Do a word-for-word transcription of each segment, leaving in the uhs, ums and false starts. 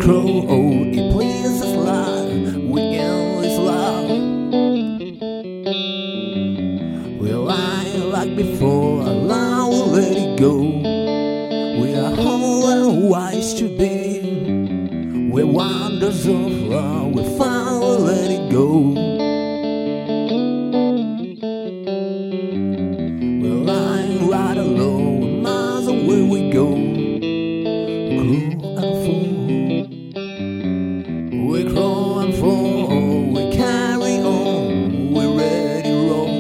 crow, oh, it pleases life, we endless love. Well, I like before, Allah will let it go. We are whole and wise to be. We're wonders of love, we finally let it go. Well, I'm right alone, miles away we go. Cruel and full, we crawl and fall, we carry on, we're ready to roll.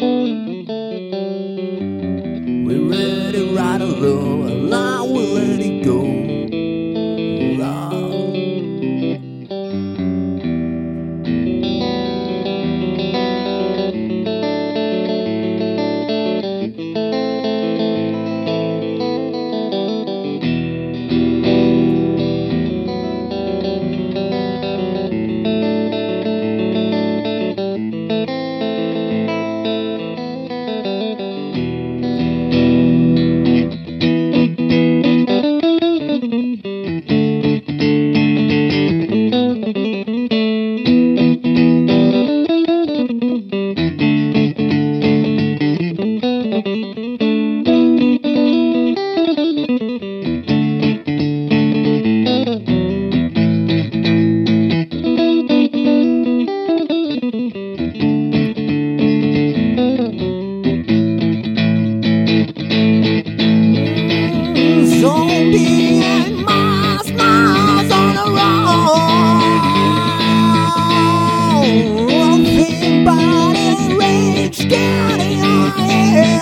We're ready right alone, Allah will let it go. Love. Zombie and miles, miles on the road. Thin body rage down in your head.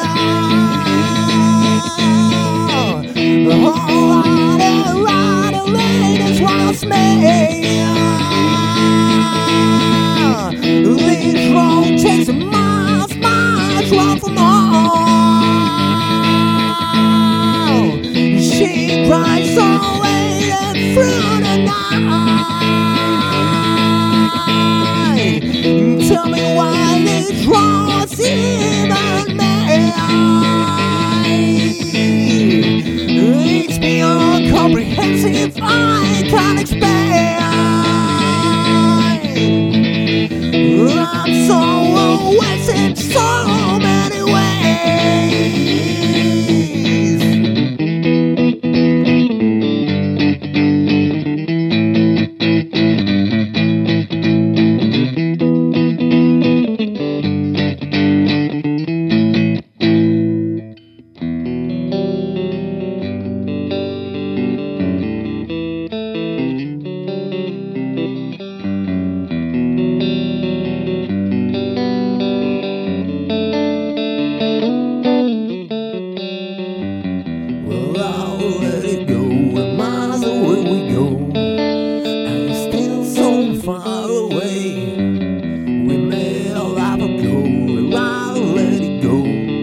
Oh, rider, rider, ladies want me. This road takes miles, miles, one for more. She cries away and through the night. Tell me why this was even made. It's beyond comprehensive, I can't explain. I'm so wasted so many ways. Let it go, and miles away we go, and it's still so far away. We made a life ago, and I'll let it go.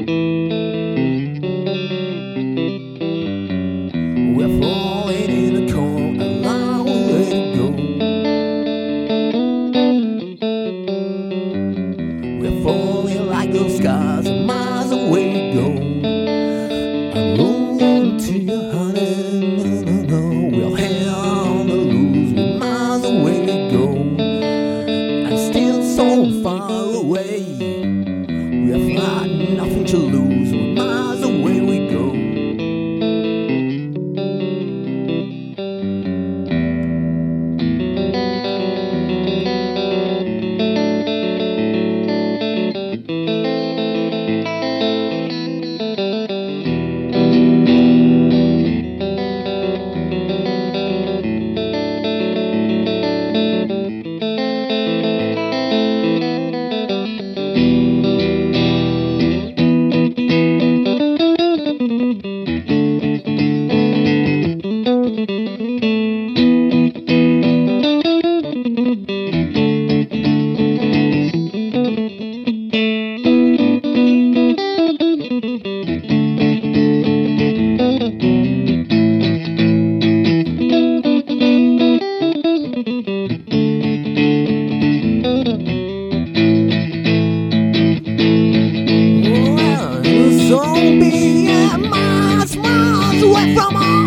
We're falling in a cold, and I'll let it go. We're falling like those skies, and miles away we go. I'm rolling to your heart, and no, no, no, we'll hang on the loose, we're miles away we go, and still so far away. We've got nothing to lose, we're miles away we go. Don't be miles, miles away from home.